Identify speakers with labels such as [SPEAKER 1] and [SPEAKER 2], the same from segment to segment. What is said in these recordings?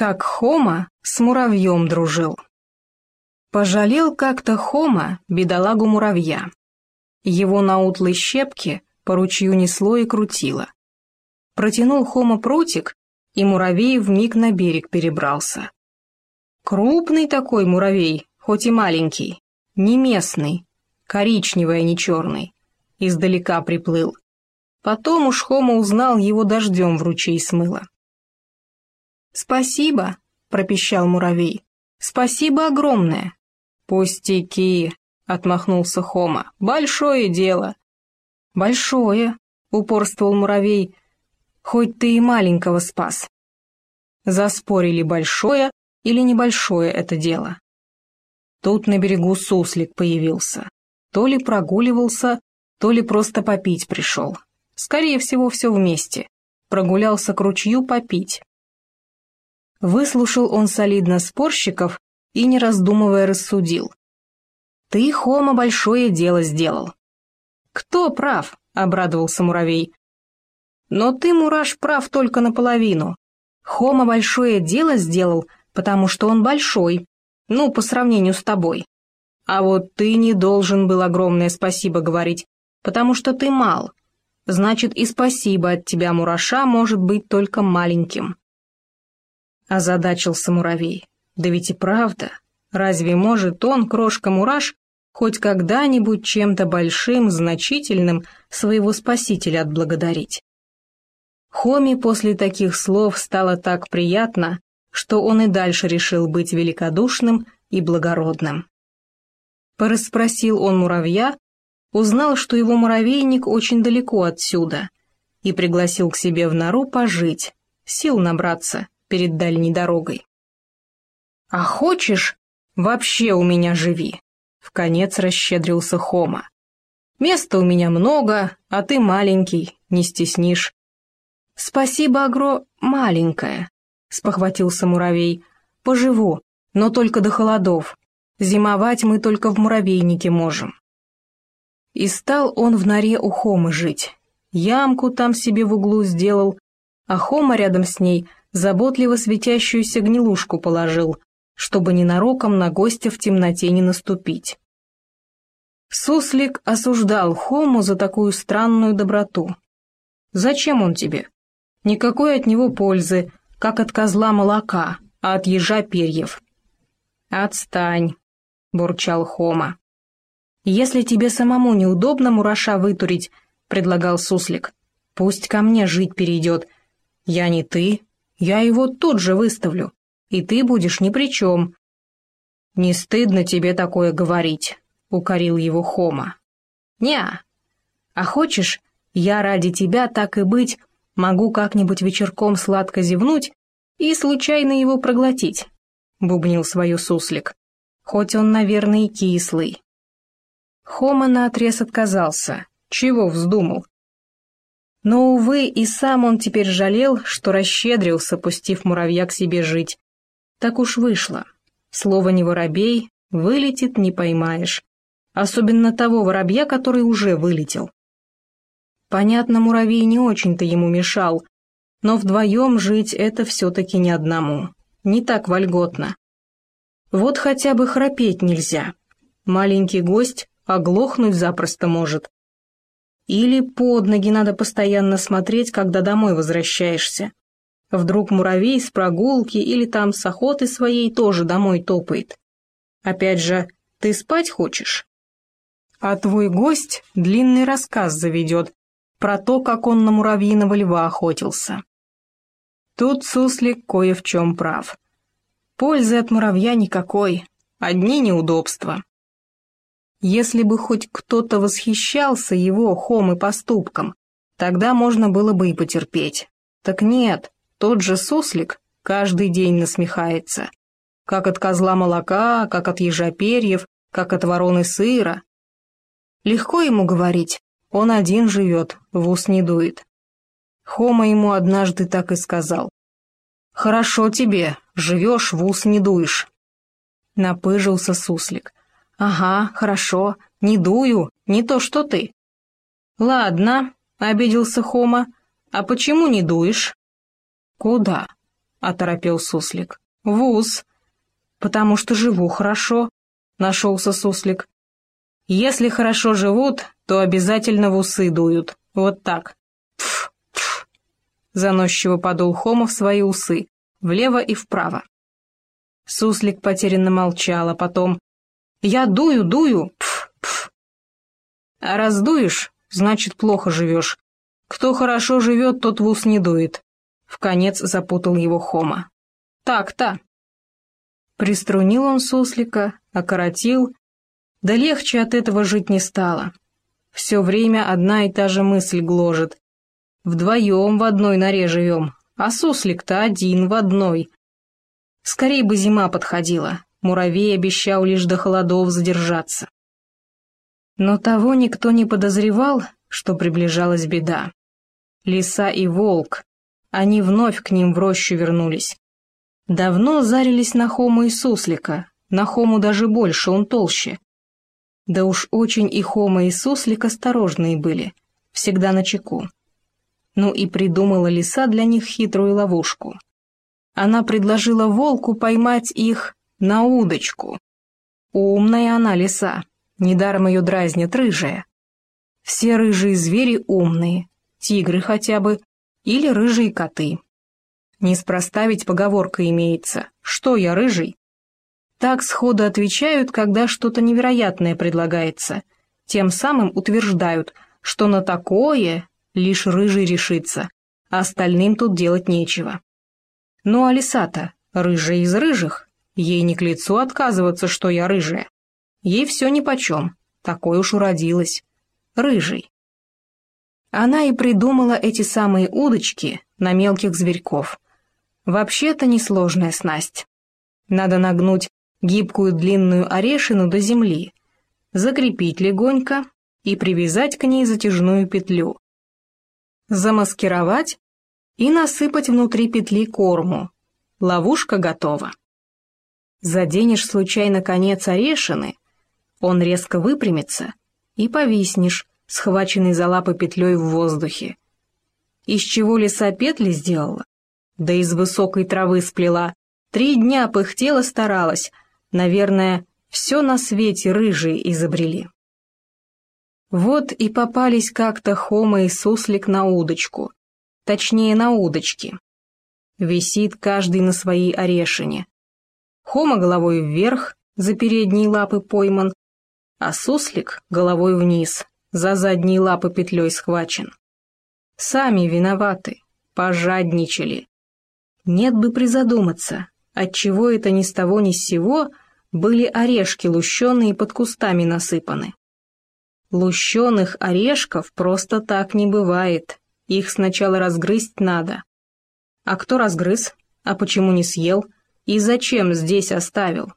[SPEAKER 1] Как Хома с муравьем дружил. Пожалел как-то Хома бедолагу муравья. Его на утлой щепке по ручью несло и крутило. Протянул Хома прутик, и муравей вмиг на берег перебрался. Крупный такой муравей, хоть и маленький, не местный, коричневый, а не черный, издалека приплыл. Потом уж Хома узнал, его дождем в ручей смыло. «Спасибо», — пропищал муравей, — «спасибо огромное». «Пустяки», — отмахнулся Хома, — «большое дело». «Большое», — упорствовал муравей, — «хоть ты и маленького спас». Заспорили, большое или небольшое это дело. Тут на берегу суслик появился. То ли прогуливался, то ли просто попить пришел. Скорее всего, все вместе. Прогулялся к ручью попить. Выслушал он солидно спорщиков и, не раздумывая, рассудил. «Ты, Хома, большое дело сделал». «Кто прав?» — обрадовался муравей. «Но ты, мураш, прав только наполовину. Хома большое дело сделал, потому что он большой, ну, по сравнению с тобой. А вот ты не должен был огромное спасибо говорить, потому что ты мал. Значит, и спасибо от тебя, мураша, может быть только маленьким». Озадачился муравей. Да ведь и правда, разве может он, крошка-мураш, хоть когда-нибудь чем-то большим, значительным своего спасителя отблагодарить? Хоме после таких слов стало так приятно, что он и дальше решил быть великодушным и благородным. Порасспросил он муравья, узнал, что его муравейник очень далеко отсюда, и пригласил к себе в нору пожить, сил набраться перед дальней дорогой. «А хочешь, вообще у меня живи», — вконец расщедрился Хома. «Места у меня много, а ты маленький, не стеснишь». «Спасибо, маленькое», — спохватился муравей. «Поживу, но только до холодов. Зимовать мы только в муравейнике можем». И стал он в норе у Хомы жить. Ямку там себе в углу сделал, а Хома рядом с ней заботливо светящуюся гнилушку положил, чтобы ненароком на гостя в темноте не наступить. Суслик осуждал Хому за такую странную доброту. «Зачем он тебе? Никакой от него пользы, как от козла молока, а от ежа перьев». «Отстань», — бурчал Хома. «Если тебе самому неудобно мураша вытурить», — предлагал Суслик, — «пусть ко мне жить перейдет. Я не ты, я его тут же выставлю, и ты будешь ни при чем». «Не стыдно тебе такое говорить», — укорил его Хома. «Неа. А хочешь, я ради тебя, так и быть, могу как-нибудь вечерком сладко зевнуть и случайно его проглотить», — бубнил свое Суслик, «хоть он, наверное, и кислый». Хома наотрез отказался. Чего вздумал? Но, увы, и сам он теперь жалел, что расщедрился, пустив муравья к себе жить. Так уж вышло. Слово не воробей, вылетит не поймаешь. Особенно того воробья, который уже вылетел. Понятно, муравей не очень-то ему мешал, но вдвоем жить это все-таки не одному. Не так вольготно. Вот хотя бы храпеть нельзя. Маленький гость оглохнуть запросто может. Или под ноги надо постоянно смотреть, когда домой возвращаешься. Вдруг муравей с прогулки или там с охоты своей тоже домой топает. Опять же, ты спать хочешь? А твой гость длинный рассказ заведет про то, как он на муравьиного льва охотился. Тут Суслик кое в чем прав. Пользы от муравья никакой, одни неудобства. Если бы хоть кто-то восхищался его, Хомы, поступком, тогда можно было бы и потерпеть. Так нет, тот же Суслик каждый день насмехается. Как от козла молока, как от ежа перьев, как от вороны сыра. Легко ему говорить, он один живет, в ус не дует. Хома ему однажды так и сказал. «Хорошо тебе, живешь, в ус не дуешь». Напыжился Суслик. «Ага, хорошо, не дую, не то что ты». «Ладно», — обиделся Хома, — «а почему не дуешь?» «Куда?» оторопел суслик. «В ус. Потому что живу хорошо», — нашелся суслик. «Если хорошо живут, то обязательно в усы дуют. Вот так». «Пф, пф», — заносчиво подул Хома в свои усы, влево и вправо. Суслик потерянно молчал, а потом: «Я дую, дую, пф, пф». «А раз дуешь, значит, плохо живешь. Кто хорошо живет, тот в ус не дует», — вконец запутал его Хома. «Так-то». Приструнил он суслика, окоротил, да легче от этого жить не стало. Все время одна и та же мысль гложет. Вдвоем в одной норе живем, а суслик-то один в одной. Скорей бы зима подходила, муравей обещал лишь до холодов задержаться. Но того никто не подозревал, что приближалась беда. Лиса и волк, они вновь к ним в рощу вернулись. Давно зарились на Хому и суслика, на Хому даже больше, он толще. Да уж очень и Хома, и суслик осторожные были, всегда начеку. Ну и придумала лиса для них хитрую ловушку. Она предложила волку поймать их на удочку. Умная она лиса, недаром ее дразнят рыжая. Все рыжие звери умные, тигры хотя бы, или рыжие коты. Неспроста ведь поговорка имеется: «Что я, рыжий?» Так сходу отвечают, когда что-то невероятное предлагается. Тем самым утверждают, что на такое лишь рыжий решится, а остальным тут делать нечего. Ну а лиса-то рыжая из рыжих, ей не к лицу отказываться, что я рыжая. Ей все нипочем, такой уж уродилась. Рыжий. Она и придумала эти самые удочки на мелких зверьков. Вообще-то несложная снасть. Надо нагнуть гибкую длинную орешину до земли, закрепить легонько и привязать к ней затяжную петлю. Замаскировать и насыпать внутри петли корму. Ловушка готова. Заденешь случайно конец орешины, он резко выпрямится, и повиснешь, схваченный за лапы петлей в воздухе. Из чего лиса петли сделала? Да из высокой травы сплела. 3 дня пыхтела, старалась. Наверное, все на свете рыжие изобрели. Вот и попались как-то Хома и суслик на удочку. Точнее, на удочке. Висит каждый на своей орешине. Хома головой вверх, за передние лапы пойман, а суслик головой вниз, за задние лапы петлей схвачен. Сами виноваты, пожадничали. Нет бы призадуматься, отчего это ни с того ни с сего были орешки лущеные под кустами насыпаны. Лущеных орешков просто так не бывает, их сначала разгрызть надо. А кто разгрыз? А почему не съел? И зачем здесь оставил?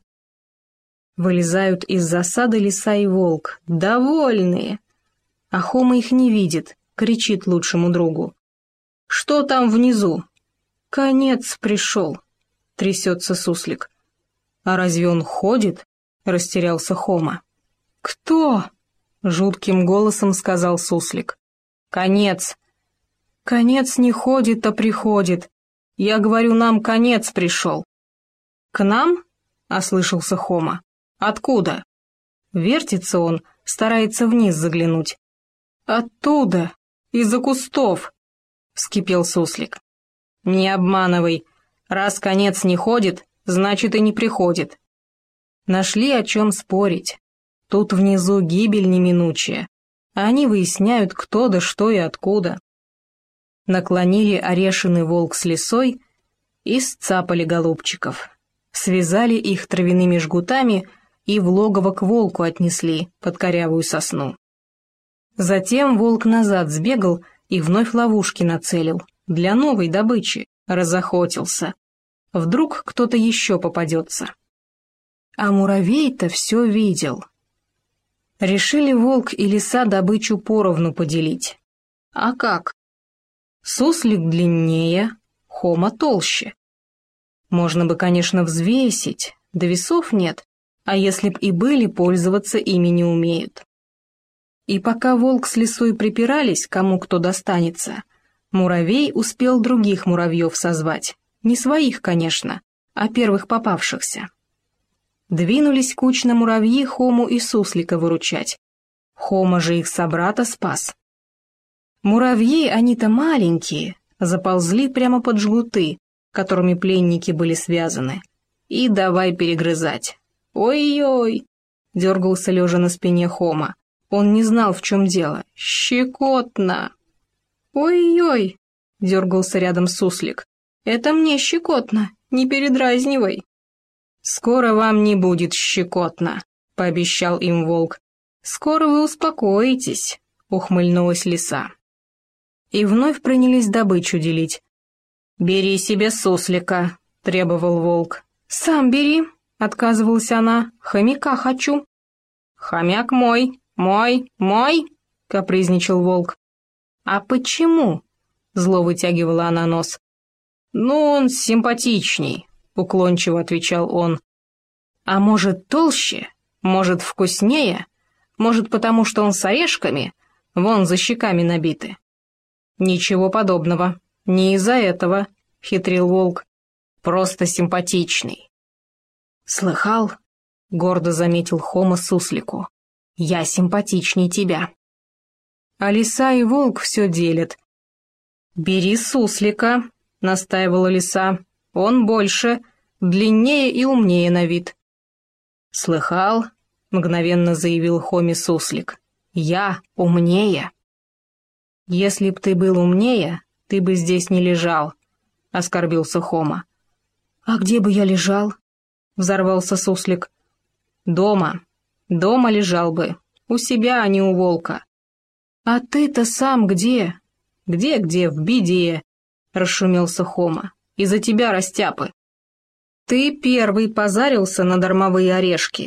[SPEAKER 1] Вылезают из засады лиса и волк, довольные. А Хома их не видит, кричит лучшему другу: «Что там внизу?» «Конец пришел», — трясется суслик. «А разве он ходит?» — растерялся Хома. «Кто?» — жутким голосом сказал суслик. «Конец». «Конец не ходит, а приходит. Я говорю, нам конец пришел». «К нам?» — ослышался Хома. «Откуда?» Вертится он, старается вниз заглянуть. «Оттуда, из-за кустов», — вскипел суслик. «Не обманывай. Раз конец не ходит, значит и не приходит». Нашли о чем спорить. Тут внизу гибель неминучая. Они выясняют, кто да что и откуда. Наклонили орешины волк с лисой и сцапали голубчиков. Связали их травяными жгутами и в логово к волку отнесли под корявую сосну. Затем волк назад сбегал и вновь ловушки нацелил. Для новой добычи разохотился. Вдруг кто-то еще попадется. А муравей-то все видел. Решили волк и лиса добычу поровну поделить. А как? Суслик длиннее, Хома толще. Можно бы, конечно, взвесить, да весов нет, а если б и были, пользоваться ими не умеют. И пока волк с лисой припирались, кому кто достанется, муравей успел других муравьев созвать, Не своих, конечно, а первых попавшихся. Двинулись кучно муравьи Хому и Суслика выручать. Хома же их собрата спас. Муравьи, они-то маленькие, заползли прямо под жгуты, которыми пленники были связаны. И давай перегрызать. «Ой-ой!» — дергался лежа на спине Хома. Он не знал, в чем дело. «Щекотно!» «Ой-ой!» — дергался рядом Суслик. «Это мне щекотно, не передразнивай!» «Скоро вам не будет щекотно», — пообещал им волк. «Скоро вы успокоитесь», — ухмыльнулась лиса. И вновь принялись добычу делить. «Бери себе Суслика», — требовал волк. «Сам бери», — отказывалась она, — «хомяка хочу». «Хомяк мой, мой», — капризничал волк. «А почему?» — зло вытягивала она нос. «Ну, он симпатичней», — уклончиво отвечал он. «А может, толще? Может, вкуснее? Может, потому что он с орешками? Вон за щеками набиты». «Ничего подобного. Не из-за этого», — хитрил волк. «Просто симпатичный». «Слыхал?» — гордо заметил Хома Суслику. «Я симпатичней тебя». А лиса и волк все делят. «Бери Суслика», — настаивала лиса. «Он больше, длиннее и умнее на вид». «Слыхал?» — мгновенно заявил Хоме Суслик. «Я умнее». «Если б ты был умнее, ты бы здесь не лежал», — оскорбился Хома. «А где бы я лежал?» — взорвался Суслик. «Дома. Дома лежал бы. У себя, а не у волка». «А ты-то сам где?» «Где-где, в беде», — расшумелся Хома. «Из-за тебя, растяпы». «Ты первый позарился на дармовые орешки».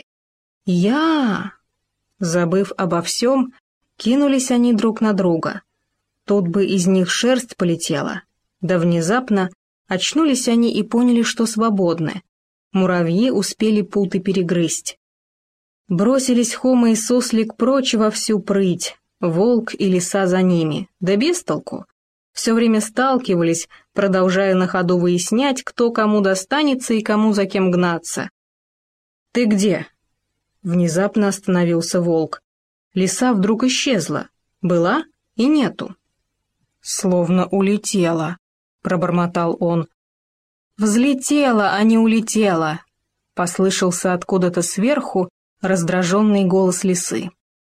[SPEAKER 1] «Я...» Забыв обо всем, кинулись они друг на друга. Тут бы из них шерсть полетела. Да внезапно очнулись они и поняли, что свободны. Муравьи успели путы перегрызть. Бросились Хома и Суслик прочь во всю прыть, волк и лиса за ними, да без толку. Все время сталкивались, продолжая на ходу выяснять, кто кому достанется и кому за кем гнаться. «Ты где?» Внезапно остановился волк. Лиса вдруг исчезла. Была и нету. «Словно улетела», — пробормотал он. «Взлетела, а не улетела», — послышался откуда-то сверху раздраженный голос лисы.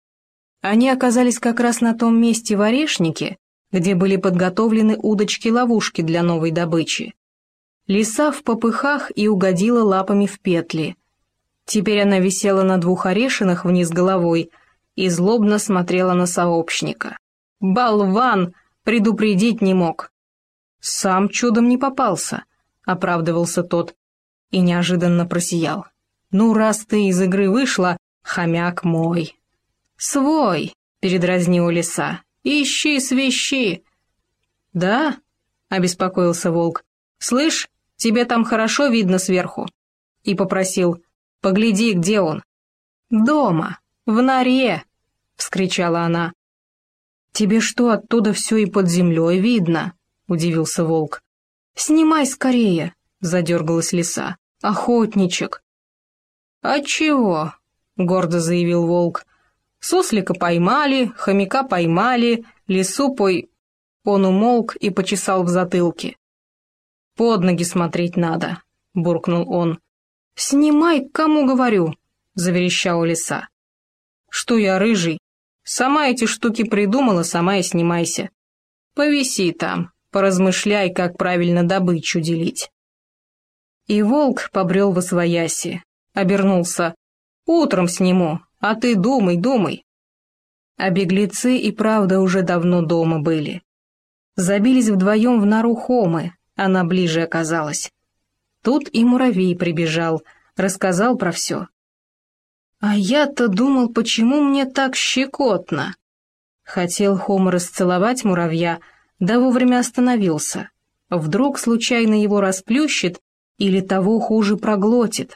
[SPEAKER 1] Они оказались как раз на том месте в орешнике, где были подготовлены удочки-ловушки для новой добычи. Лиса в попыхах и угодила лапами в петли. Теперь она висела на 2 орешинах вниз головой и злобно смотрела на сообщника. «Болван! Предупредить не мог!» «Сам чудом не попался», — оправдывался тот и неожиданно просиял. «Ну, раз ты из игры вышла, хомяк мой». «Свой», — передразнила лиса, — «ищи свищи». «Да?» — обеспокоился волк. «Слышь, тебе там хорошо видно сверху?» И попросил: «Погляди, где он». «Дома, в норе», — вскричала она. «Тебе что, оттуда все и под землей видно?» — удивился волк. «Снимай скорее», — задергалась лиса. «Охотничек». «А чего?» — гордо заявил волк. «Суслика поймали, хомяка поймали, лису Он умолк и почесал в затылке. «Под ноги смотреть надо», — буркнул он. «Снимай, кому говорю», — заверещала лиса. «Что я, рыжий? Сама эти штуки придумала, сама и снимайся. Повиси там, поразмышляй, как правильно добычу делить». И волк побрел восвояси, обернулся. «Утром сниму, а ты думай, думай». А беглецы и правда уже давно дома были. Забились вдвоем в нору Хомы, она ближе оказалась. Тут и муравей прибежал, рассказал про все. «А я-то думал, почему мне так щекотно?» Хотел Хома расцеловать муравья, да вовремя остановился. Вдруг случайно его расплющит или того хуже проглотит.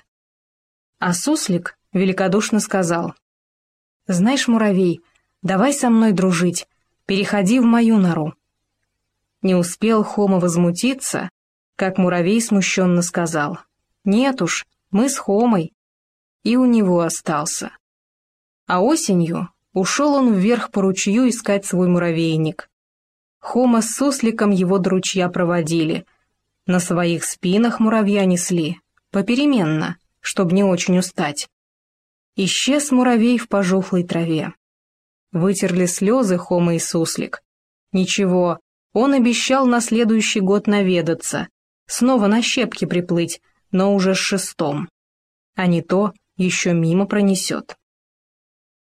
[SPEAKER 1] А Суслик великодушно сказал: «Знаешь, муравей, давай со мной дружить, переходи в мою нору». Не успел Хома возмутиться, как муравей смущенно сказал: «Нет уж, мы с Хомой». И у него остался. А осенью ушел он вверх по ручью искать свой муравейник. Хома с сусликом его до ручья проводили. На своих спинах муравья несли, попеременно, чтоб не очень устать. Исчез муравей в пожухлой траве. Вытерли слезы Хома и суслик. Ничего, он обещал на следующий год наведаться, снова на щепки приплыть, но уже с шестом. А не то еще мимо пронесет.